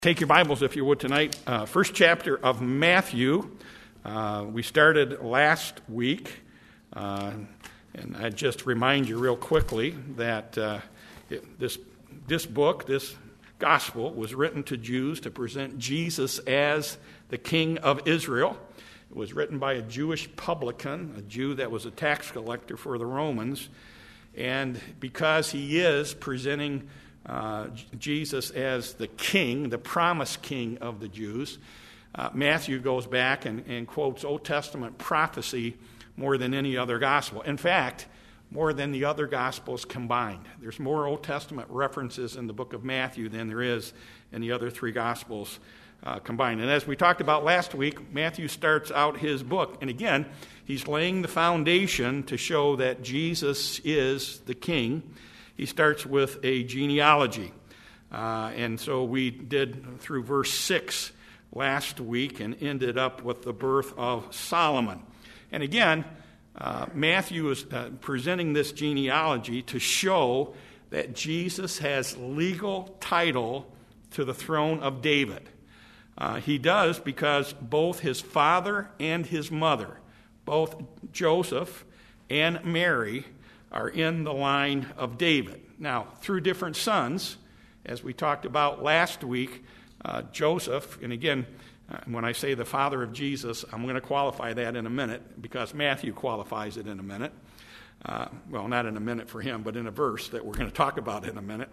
Take your Bibles, if you would, tonight. First chapter of Matthew. We started last week, and I just remind you real quickly that this book, this gospel, was written to Jews to present Jesus as the King of Israel. It was written by a Jewish publican, a Jew that was a tax collector for the Romans, and because he is presenting Jesus as the king, the promised king of the Jews, Matthew goes back and quotes Old Testament prophecy more than any other gospel. In fact, more than the other gospels combined. There's more Old Testament references in the book of Matthew than there is in the other three gospels combined. And as we talked about last week, Matthew starts out his book. And again, he's laying the foundation to show that Jesus is the king. He starts with a genealogy. And so we did through verse 6 last week and ended up with the birth of Solomon. And again, Matthew is presenting this genealogy to show that Jesus has legal title to the throne of David. He does because both his father and his mother, both Joseph and Mary, are in the line of David. Now, through different sons, as we talked about last week, Joseph, and again, when I say the father of Jesus, I'm going to qualify that in a minute because Matthew qualifies it in a minute. Well, not in a minute for him, but in a verse that we're going to talk about in a minute.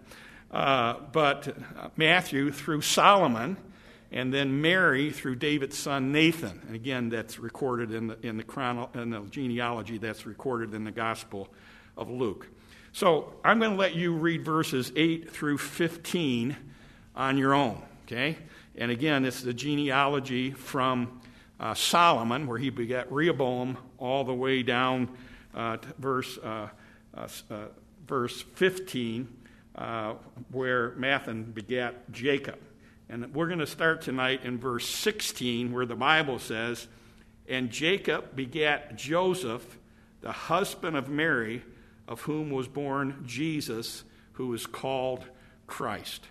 But Matthew through Solomon, and then Mary through David's son Nathan. And again, that's recorded in the genealogy that's recorded in the Gospel of Luke. So I'm going to let you read verses 8 through 15 on your own, okay? And again, it's the genealogy from Solomon, where he begat Rehoboam, all the way down to verse 15, where Mathan begat Jacob. And we're going to start tonight in verse 16, where the Bible says, "And Jacob begat Joseph, the husband of Mary, of whom was born Jesus, who is called Christ."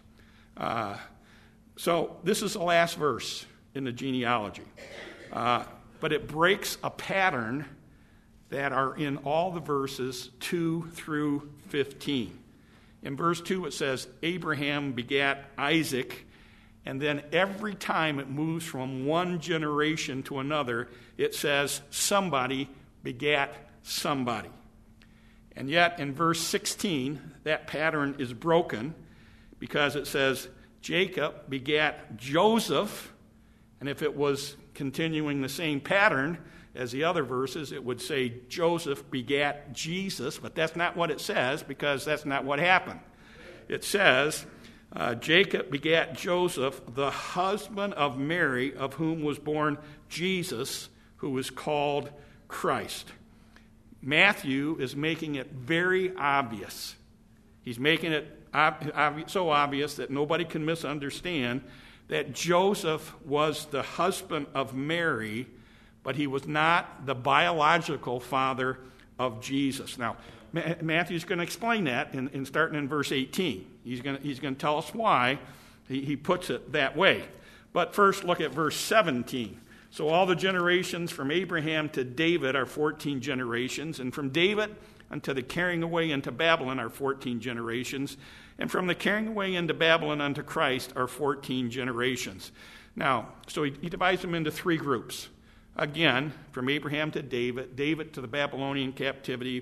So this is the last verse in the genealogy. But it breaks a pattern that are in all the verses 2 through 15. In verse 2 it says, "Abraham begat Isaac," and then every time it moves from one generation to another, it says, "somebody begat somebody." And yet, in verse 16, that pattern is broken because it says, "Jacob begat Joseph," and if it was continuing the same pattern as the other verses, it would say, "Joseph begat Jesus," but that's not what it says because that's not what happened. It says, "Jacob begat Joseph, the husband of Mary, of whom was born Jesus, who is called Christ." Matthew is making it very obvious. He's making it so obvious that nobody can misunderstand that Joseph was the husband of Mary, but he was not the biological father of Jesus. Now, Matthew's going to explain that in starting in verse 18. He's going to tell us why he puts it that way. But first, look at verse 17. "So all the generations from Abraham to David are 14 generations, and from David unto the carrying away into Babylon are 14 generations, and from the carrying away into Babylon unto Christ are 14 generations." Now, so he divides them into three groups. Again, from Abraham to David, David to the Babylonian captivity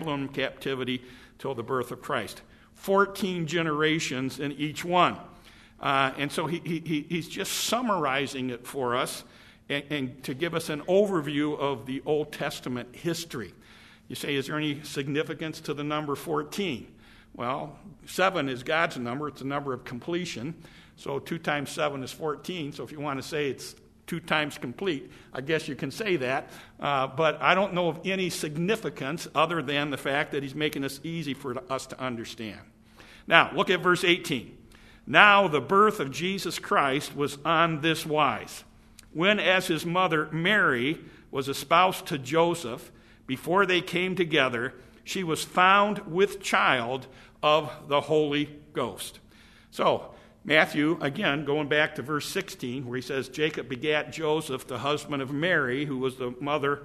till the birth of Christ. 14 generations in each one. And so he's just summarizing it for us and to give us an overview of the Old Testament history. You say, is there any significance to the number 14? Well, 7 is God's number. It's a number of completion. So 2 times 7 is 14. So if you want to say it's 2 times complete, I guess you can say that. But I don't know of any significance other than the fact that he's making this easy for us to understand. Now, look at verse 18. "Now the birth of Jesus Christ was on this wise. When as his mother Mary was espoused to Joseph, before they came together, she was found with child of the Holy Ghost." So Matthew, again, going back to verse 16, where he says, Jacob begat Joseph, the husband of Mary, who was the mother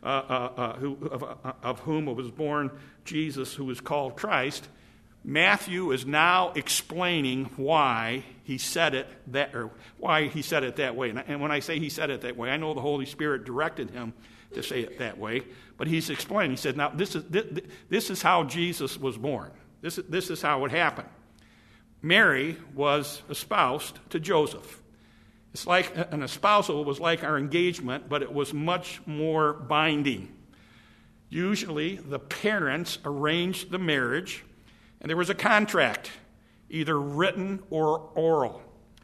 of whom was born Jesus, who was called Christ. Matthew is now explaining why he said it that way. And when I say he said it that way, I know the Holy Spirit directed him to say it that way. But he's explaining. He said, now this is how Jesus was born. This is how it happened. Mary was espoused to Joseph. It's like an espousal was like our engagement, but it was much more binding. Usually, the parents arranged the marriage, and there was a contract, either written or oral.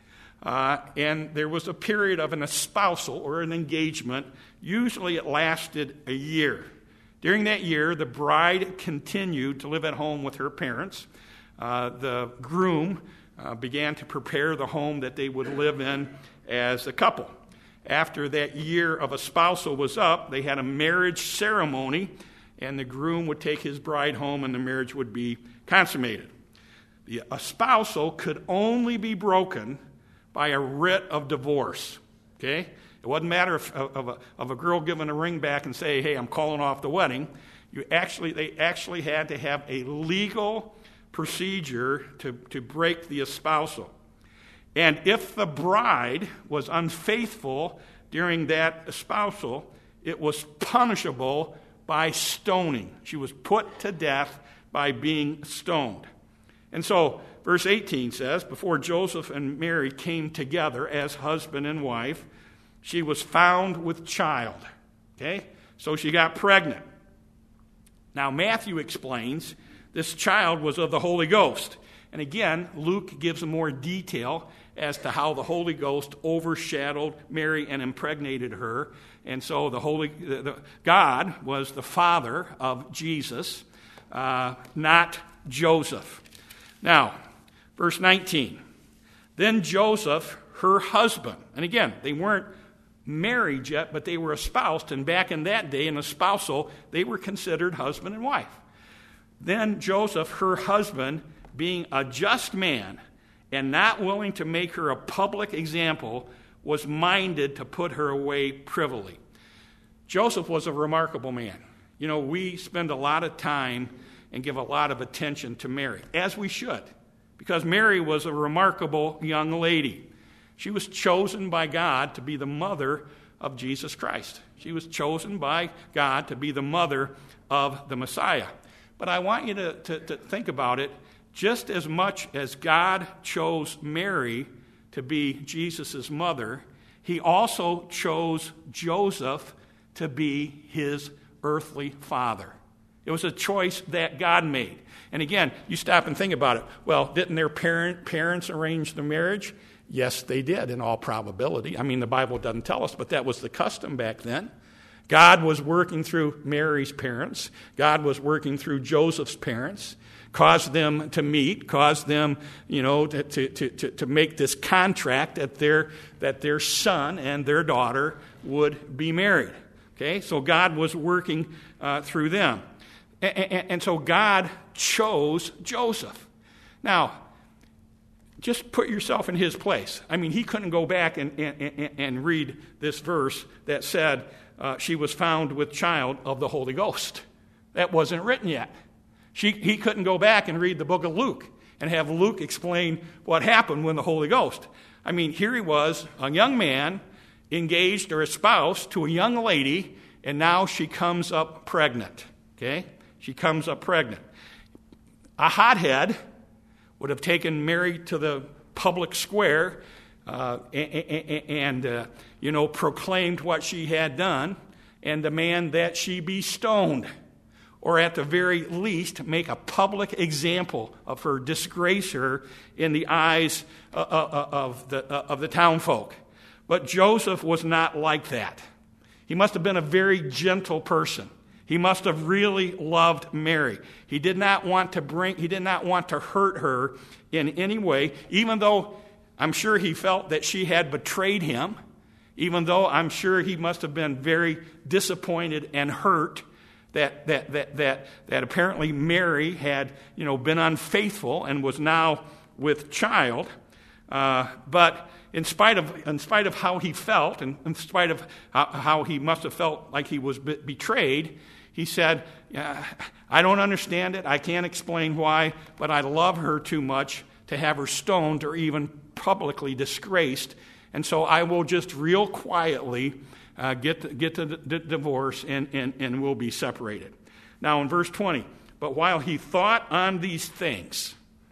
And there was a period of an espousal or an engagement. Usually, it lasted a year. During that year, the bride continued to live at home with her parents. The groom began to prepare the home that they would live in as a couple. After that year of espousal was up, they had a marriage ceremony, and the groom would take his bride home, and the marriage would be consummated. The espousal could only be broken by a writ of divorce. Okay? It wasn't matter of a girl giving a ring back and say, hey, I'm calling off the wedding. They actually had to have a legal procedure to break the espousal. And if the bride was unfaithful during that espousal, it was punishable by stoning. She was put to death by being stoned. And so, verse 18 says, before Joseph and Mary came together as husband and wife, she was found with child. Okay? So she got pregnant. Now, Matthew explains this child was of the Holy Ghost. And again, Luke gives more detail as to how the Holy Ghost overshadowed Mary and impregnated her. And so God was the father of Jesus, not Joseph. Now, verse 19. Then Joseph, her husband, and again, they weren't married yet, but they were espoused, and back in that day, in a spousal, they were considered husband and wife. Then Joseph, her husband, being a just man and not willing to make her a public example, was minded to put her away privily. Joseph was a remarkable man. You know, we spend a lot of time and give a lot of attention to Mary, as we should, because Mary was a remarkable young lady. She was chosen by God to be the mother of Jesus Christ. She was chosen by God to be the mother of the Messiah. But I want you to think about it. Just as much as God chose Mary to be Jesus' mother, he also chose Joseph to be his earthly father. It was a choice that God made. And again, you stop and think about it. Well, didn't their parents arrange the marriage? Yes, they did, in all probability. I mean, the Bible doesn't tell us, but that was the custom back then. God was working through Mary's parents. God was working through Joseph's parents, caused them to meet, caused them, to make this contract that their son and their daughter would be married. Okay, so God was working through them. And so God chose Joseph. Now, just put yourself in his place. I mean, he couldn't go back and read this verse that said she was found with child of the Holy Ghost. That wasn't written yet. He couldn't go back and read the book of Luke and have Luke explain what happened when the Holy Ghost. I mean, here he was, a young man, engaged or espoused to a young lady, and now she comes up pregnant. Okay? She comes up pregnant. A hothead would have taken Mary to the public square and proclaimed what she had done and demand that she be stoned, or at the very least make a public example of her, disgrace her in the eyes of the townfolk. But Joseph was not like that. He must have been a very gentle person. He must have really loved Mary. He did not want to hurt her in any way, even though I'm sure he felt that she had betrayed him, even though I'm sure he must have been very disappointed and hurt that apparently Mary had, been unfaithful and was now with child. But in spite of how he felt, and in spite of how he must have felt like he was betrayed, he said, I don't understand it. I can't explain why, but I love her too much to have her stoned or even publicly disgraced. And so I will just real quietly get the divorce and we'll be separated. Now in verse 20, but while he thought on these things,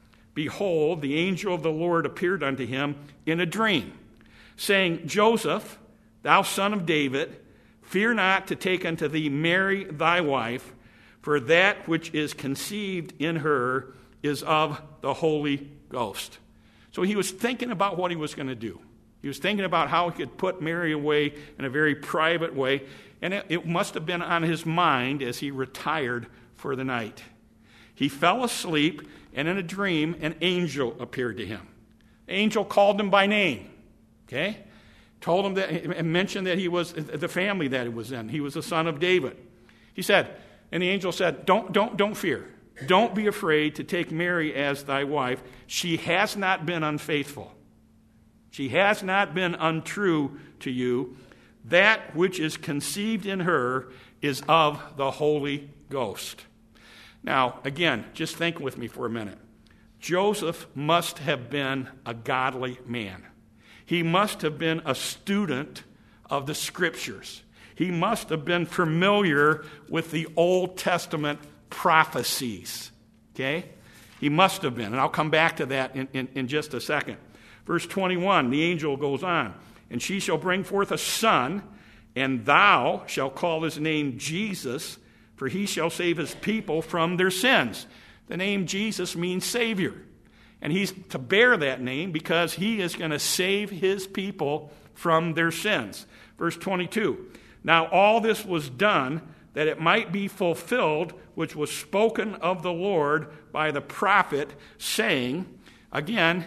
behold, the angel of the Lord appeared unto him in a dream, saying, Joseph, thou son of David, fear not to take unto thee Mary thy wife, for that which is conceived in her is of the Holy Ghost. So he was thinking about what he was going to do. He was thinking about how he could put Mary away in a very private way, and it must have been on his mind as he retired for the night. He fell asleep, and in a dream, an angel appeared to him. The angel called him by name, okay? Told him that, and mentioned that he was the family that he was in. He was the son of David. He said, and the angel said, don't fear. Don't be afraid to take Mary as thy wife. She has not been unfaithful. She has not been untrue to you. That which is conceived in her is of the Holy Ghost. Now, again, just think with me for a minute. Joseph must have been a godly man. He must have been a student of the Scriptures. He must have been familiar with the Old Testament prophecies. Okay? He must have been. And I'll come back to that in just a second. Verse 21, the angel goes on, and she shall bring forth a son, and thou shalt call his name Jesus, for he shall save his people from their sins. The name Jesus means Savior. And he's to bear that name because he is going to save his people from their sins. Verse 22, now all this was done that it might be fulfilled, which was spoken of the Lord by the prophet, saying, again,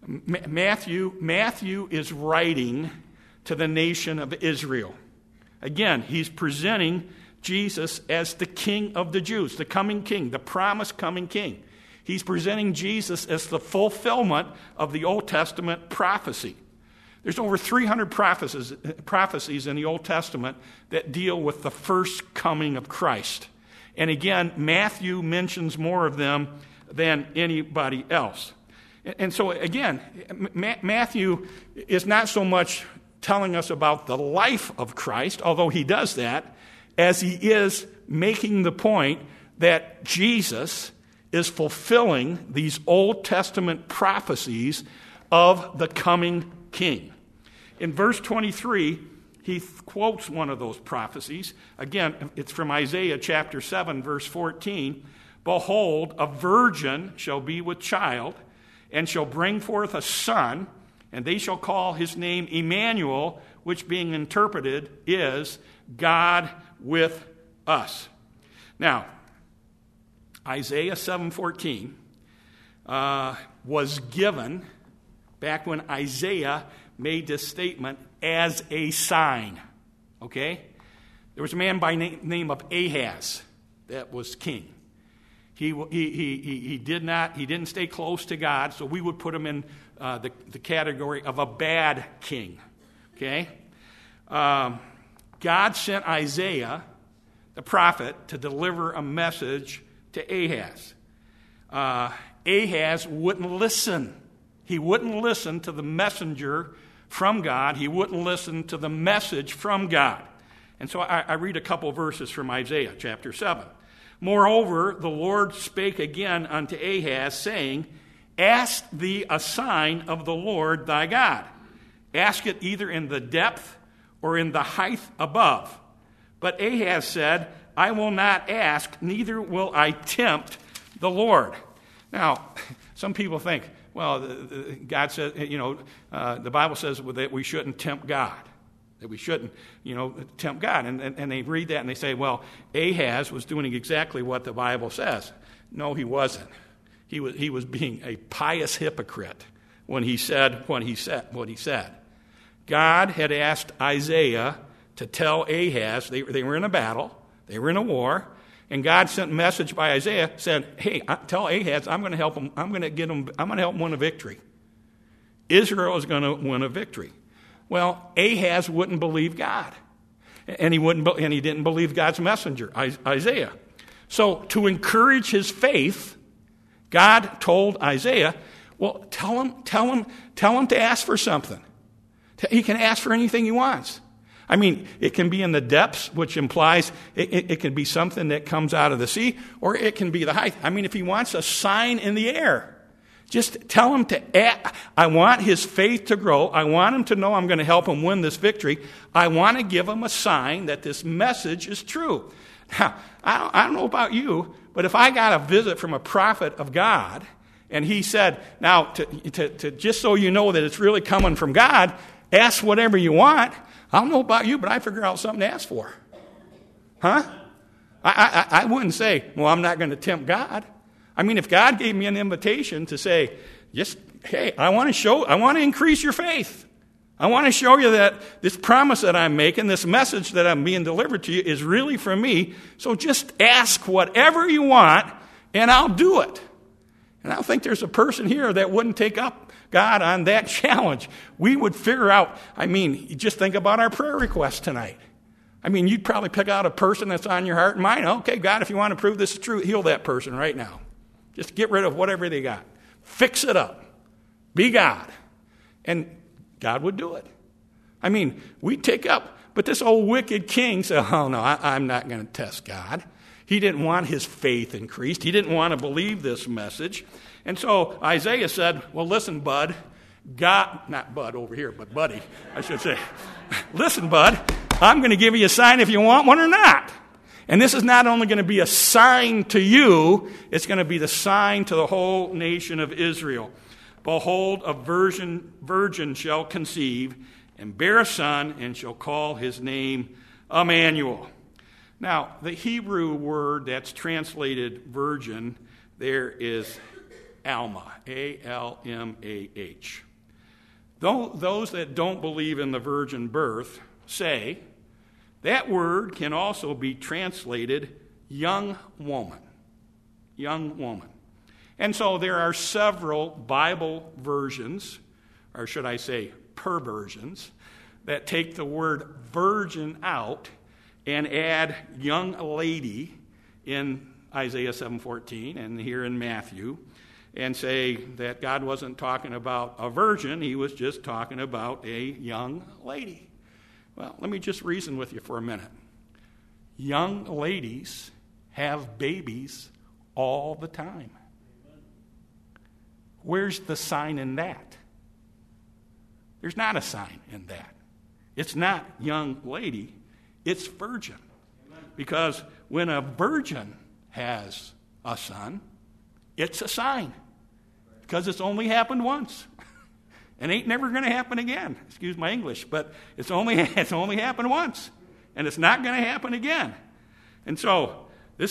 Matthew is writing to the nation of Israel. Again, he's presenting Jesus as the King of the Jews, the coming King, the promised coming King. He's presenting Jesus as the fulfillment of the Old Testament prophecy. There's over 300 prophecies in the Old Testament that deal with the first coming of Christ. And again, Matthew mentions more of them than anybody else. And so again, Matthew is not so much telling us about the life of Christ, although he does that, as he is making the point that Jesus is fulfilling these Old Testament prophecies of the coming King. In verse 23, he quotes one of those prophecies. Again, it's from Isaiah chapter 7, verse 14. Behold, a virgin shall be with child, and shall bring forth a son, and they shall call his name Emmanuel, which being interpreted is God with us. Now, Isaiah 7:14 was given back when Isaiah made this statement as a sign. Okay? There was a man by name of Ahaz that was king. He didn't stay close to God, so we would put him in the category of a bad king. Okay? God sent Isaiah, the prophet, to deliver a message to Ahaz. Ahaz wouldn't listen. He wouldn't listen to the messenger from God. He wouldn't listen to the message from God. And so I read a couple verses from Isaiah chapter 7. Moreover, the Lord spake again unto Ahaz, saying, Ask thee a sign of the Lord thy God. Ask it either in the depth or in the height above. But Ahaz said, I will not ask, neither will I tempt the Lord. Now, some people think, well, God says, the Bible says that we shouldn't tempt God. That we shouldn't, tempt God. And they read that and they say, well, Ahaz was doing exactly what the Bible says. No, he wasn't. He was being a pious hypocrite when he said what he said. God had asked Isaiah to tell Ahaz, they were in a battle, they were in a war, and God sent a message by Isaiah, said, hey, tell Ahaz, I'm going to help him, I'm going to help him win a victory. Israel is going to win a victory. Well, Ahaz wouldn't believe God, and he didn't believe God's messenger, Isaiah. So to encourage his faith, God told Isaiah, well, tell him to ask for something. He can ask for anything he wants. I mean, it can be in the depths, which implies it can be something that comes out of the sea, or it can be the height. I mean, if he wants a sign in the air, just tell him I want his faith to grow. I want him to know I'm going to help him win this victory. I want to give him a sign that this message is true. Now, I don't know about you, but if I got a visit from a prophet of God, and he said, now, to just so you know that it's really coming from God, ask whatever you want. I don't know about you, but I figure out something to ask for. Huh? I wouldn't say, well, I'm not going to tempt God. I mean, if God gave me an invitation to say, hey, I want to increase your faith. I want to show you that this promise that I'm making, this message that I'm being delivered to you is really from me. So just ask whatever you want, and I'll do it. And I don't think there's a person here that wouldn't take up God on that challenge. We would figure out, just think about our prayer request tonight. You'd probably pick out a person that's on your heart and mind. Okay, God, if you want to prove this is true, heal that person right now. Just get rid of whatever they got. Fix it up. Be God. And God would do it. We'd take up, but this old wicked king said, oh no, I'm not going to test God. He didn't want his faith increased. He didn't want to believe this message. And so Isaiah said, well, listen, bud, not bud over here, but buddy, I should say. Listen, bud, I'm going to give you a sign if you want one or not. And this is not only going to be a sign to you, it's going to be the sign to the whole nation of Israel. Behold, a virgin shall conceive and bear a son, and shall call his name Emmanuel. Now, the Hebrew word that's translated virgin there is Alma, A-L-M-A-H. Those that don't believe in the virgin birth say that word can also be translated young woman. Young woman. And so there are several Bible versions, or should I say perversions, that take the word virgin out and add young lady in Isaiah 7:14 and here in Matthew, and say that God wasn't talking about a virgin, he was just talking about a young lady. Well, let me just reason with you for a minute. Young ladies have babies all the time. Where's the sign in that? There's not a sign in that. It's not young lady, it's virgin. Because when a virgin has a son, it's a sign. Because it's only happened once. And ain't never going to happen again. Excuse my English, but it's only happened once. And it's not going to happen again. And so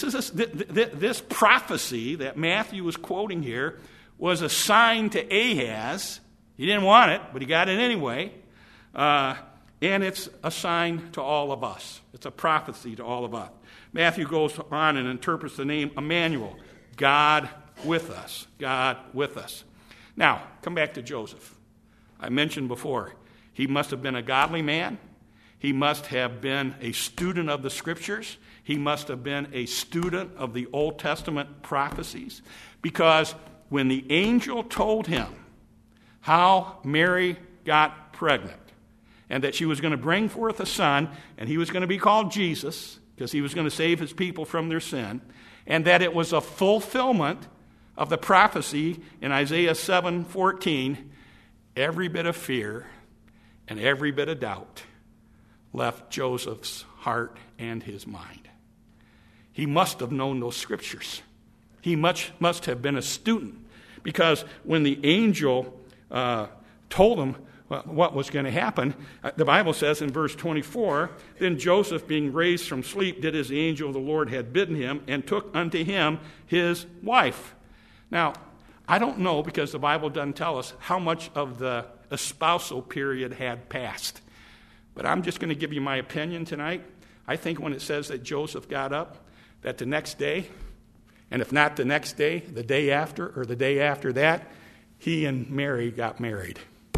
this prophecy that Matthew was quoting here was a sign to Ahaz. He didn't want it, but he got it anyway. And it's a sign to all of us. It's a prophecy to all of us. Matthew goes on and interprets the name Emmanuel, God with us. God with us. Now, come back to Joseph. I mentioned before, he must have been a godly man. He must have been a student of the Scriptures. He must have been a student of the Old Testament prophecies. Because when the angel told him how Mary got pregnant, and that she was going to bring forth a son, and he was going to be called Jesus, because he was going to save his people from their sin, and that it was a fulfillment of the prophecy in Isaiah 7:14, every bit of fear and every bit of doubt left Joseph's heart and his mind. He must have known those scriptures. He must have been a student, because when the angel told him what was going to happen, the Bible says in verse 24, then Joseph, being raised from sleep, did as the angel of the Lord had bidden him, and took unto him his wife. Now, I don't know, because the Bible doesn't tell us how much of the espousal period had passed. But I'm just going to give you my opinion tonight. I think when it says that Joseph got up, that the next day, and if not the next day, the day after, or the day after that, he and Mary got married.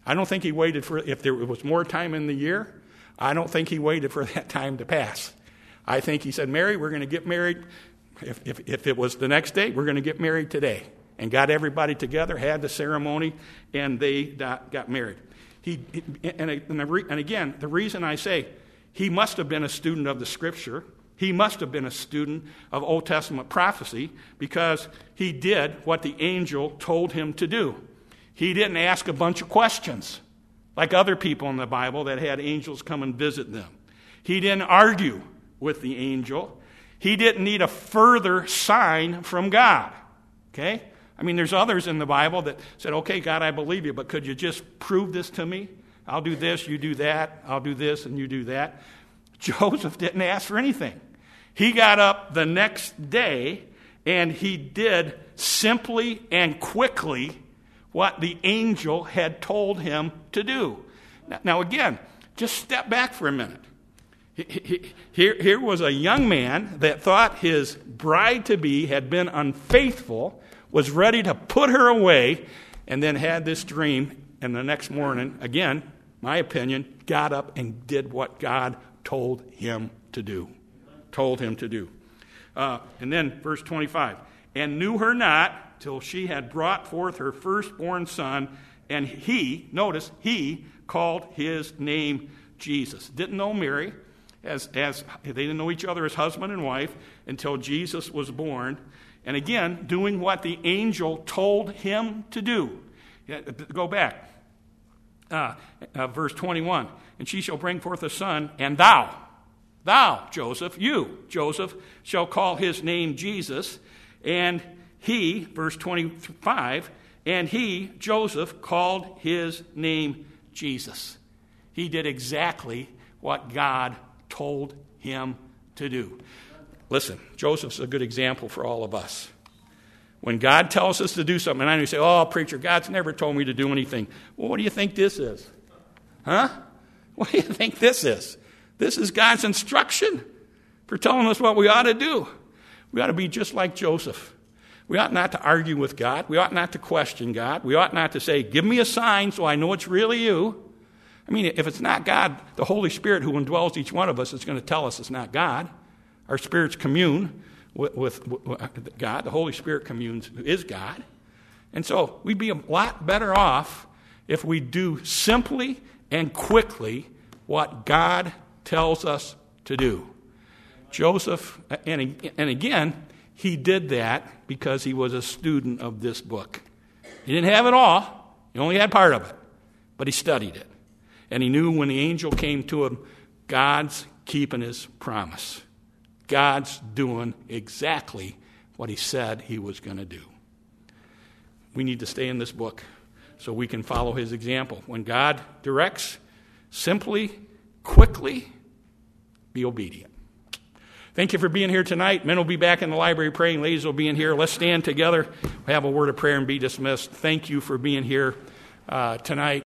I don't think he waited for, if there was more time in the year, I don't think he waited for that time to pass. I think he said, Mary, we're going to get married. If it was the next day, we're going to get married today. And got everybody together, had the ceremony, and they got married. And again, the reason I say he must have been a student of the Scripture, he must have been a student of Old Testament prophecy, because he did what the angel told him to do. He didn't ask a bunch of questions like other people in the Bible that had angels come and visit them. He didn't argue with the angel. He didn't need a further sign from God. Okay? I mean, there's others in the Bible that said, okay, God, I believe you, but could you just prove this to me? I'll do this, you do that. I'll do this, and you do that. Joseph didn't ask for anything. He got up the next day, and he did simply and quickly what the angel had told him to do. Now again, just step back for a minute. Here was a young man that thought his bride-to-be had been unfaithful, was ready to put her away, and then had this dream, and the next morning, again, my opinion, got up and did what God told him to do. And then verse 25, and knew her not till she had brought forth her firstborn son, and he, notice, he called his name Jesus. Didn't know Mary, as they didn't know each other as husband and wife until Jesus was born. And again, doing what the angel told him to do. Go back. Verse 21. And she shall bring forth a son, and thou, Joseph, you, Joseph, shall call his name Jesus. And he, verse 25, and he, Joseph, called his name Jesus. He did exactly what God told him to do. Listen, Joseph's a good example for all of us. When God tells us to do something, and I say, oh, preacher, God's never told me to do anything. Well, what do you think this is? Huh? What do you think this is? This is God's instruction for telling us what we ought to do. We ought to be just like Joseph. We ought not to argue with God. We ought not to question God. We ought not to say, give me a sign so I know it's really you. I mean, if it's not God, the Holy Spirit who indwells each one of us is going to tell us it's not God. Our spirits commune with God. The Holy Spirit communes is God. And so we'd be a lot better off if we do simply and quickly what God tells us to do. Joseph, and again, he did that because he was a student of this book. He didn't have it all. He only had part of it. But he studied it. And he knew when the angel came to him, God's keeping his promise. God's doing exactly what he said he was going to do. We need to stay in this book so we can follow his example. When God directs, simply, quickly, be obedient. Thank you for being here tonight. Men will be back in the library praying. Ladies will be in here. Let's stand together, have a word of prayer, and be dismissed. Thank you for being here tonight.